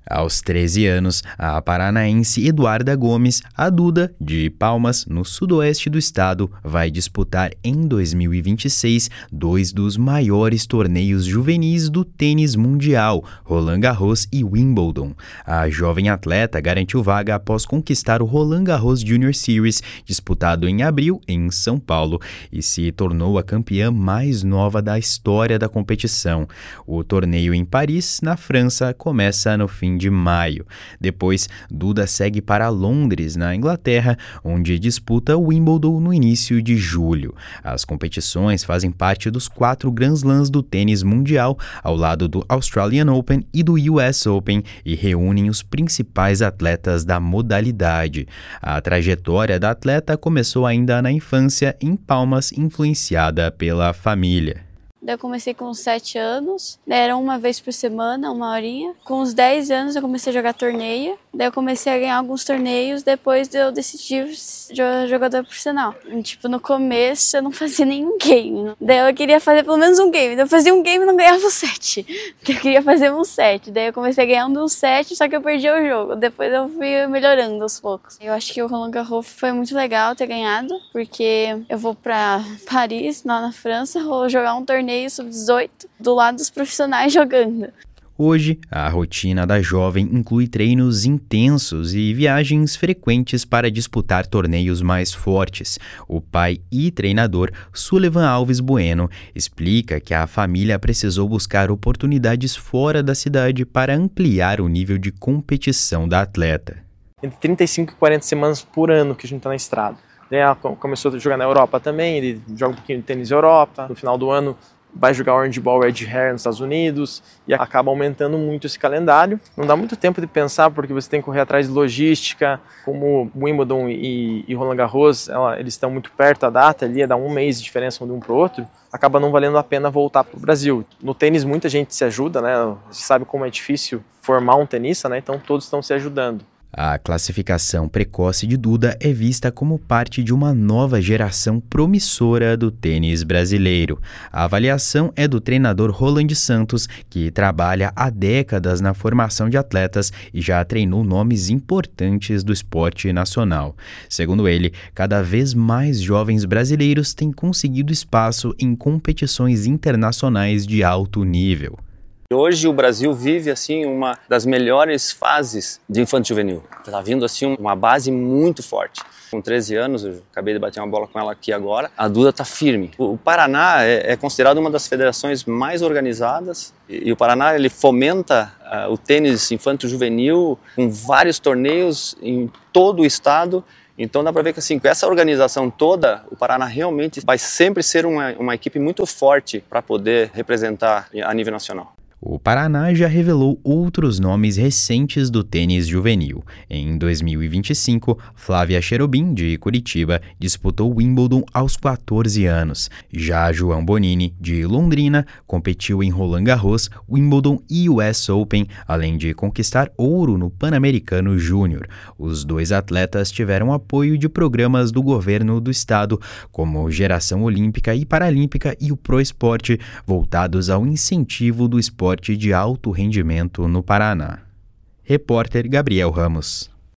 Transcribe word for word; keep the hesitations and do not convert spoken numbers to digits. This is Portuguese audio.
Aos treze anos, a paranaense Eduarda Gomes, a Duda, de Palmas, no sudoeste do estado, vai disputar em dois mil e vinte e seis dois dos maiores torneios juvenis do tênis mundial, Roland Garros e Wimbledon. A jovem atleta garantiu vaga após conquistar o Roland Garros Junior Series, disputado em abril em São Paulo, e se tornou a campeã mais nova da história da competição. O torneio em Paris, na França, começa no fim de maio. Depois, Duda segue para Londres, na Inglaterra, onde disputa o Wimbledon no início de julho. As competições fazem parte dos quatro Grand Slams do tênis mundial, ao lado do Australian Open e do U S Open, e reúnem os principais atletas da modalidade. A trajetória da atleta começou ainda na infância, em Palmas, influenciada pela família. Daí eu comecei com uns sete anos, era uma vez por semana, uma horinha. Com uns dez anos eu comecei a jogar torneio, daí eu comecei a ganhar alguns torneios, depois eu decidi ser jogador profissional. E, tipo, no começo eu não fazia nenhum game, daí eu queria fazer pelo menos um game, daí eu fazia um game e não ganhava um set. Daí eu queria fazer um set, daí eu comecei a ganhar um um set, só que eu perdi o jogo, depois eu fui melhorando aos poucos. Eu acho que o Roland Garros foi muito legal ter ganhado, porque eu vou pra Paris, lá na França, vou jogar um torneio sub dezoito, do lado dos profissionais jogando. Hoje, a rotina da jovem inclui treinos intensos e viagens frequentes para disputar torneios mais fortes. O pai e treinador, Sullivan Alves Bueno, explica que a família precisou buscar oportunidades fora da cidade para ampliar o nível de competição da atleta. Entre trinta e cinco e quarenta semanas por ano que a gente está na estrada. Ela começou a jogar na Europa também, ele joga um pouquinho de tênis na Europa, no final do ano vai jogar Orange Ball Red Hare nos Estados Unidos e acaba aumentando muito esse calendário. Não dá muito tempo de pensar porque você tem que correr atrás de logística, como Wimbledon e, e Roland Garros, ela, eles estão muito perto da data, ali dá um mês de diferença de um para o outro, acaba não valendo a pena voltar para o Brasil. No tênis muita gente se ajuda, né? Você sabe como é difícil formar um tenista, né? Então todos estão se ajudando. A classificação precoce de Duda é vista como parte de uma nova geração promissora do tênis brasileiro. A avaliação é do treinador Roland Santos, que trabalha há décadas na formação de atletas e já treinou nomes importantes do esporte nacional. Segundo ele, cada vez mais jovens brasileiros têm conseguido espaço em competições internacionais de alto nível. Hoje o Brasil vive assim uma das melhores fases de infanto juvenil. Está vindo assim uma base muito forte. Com treze anos, eu acabei de bater uma bola com ela aqui agora, a Duda está firme. O Paraná é, é considerado uma das federações mais organizadas e, e o Paraná ele fomenta uh, o tênis infanto juvenil com vários torneios em todo o estado. Então dá para ver que assim, com essa organização toda, o Paraná realmente vai sempre ser uma, uma equipe muito forte para poder representar a nível nacional. O Paraná já revelou outros nomes recentes do tênis juvenil. Em dois mil e vinte e cinco, Flávia Cherubim, de Curitiba, disputou Wimbledon aos quatorze anos. Já João Bonini, de Londrina, competiu em Roland Garros, Wimbledon e U S Open, além de conquistar ouro no Pan-Americano Júnior. Os dois atletas tiveram apoio de programas do governo do estado, como Geração Olímpica e Paralímpica e o Pro Esporte, voltados ao incentivo do esporte de alto rendimento no Paraná. Repórter Gabriel Ramos.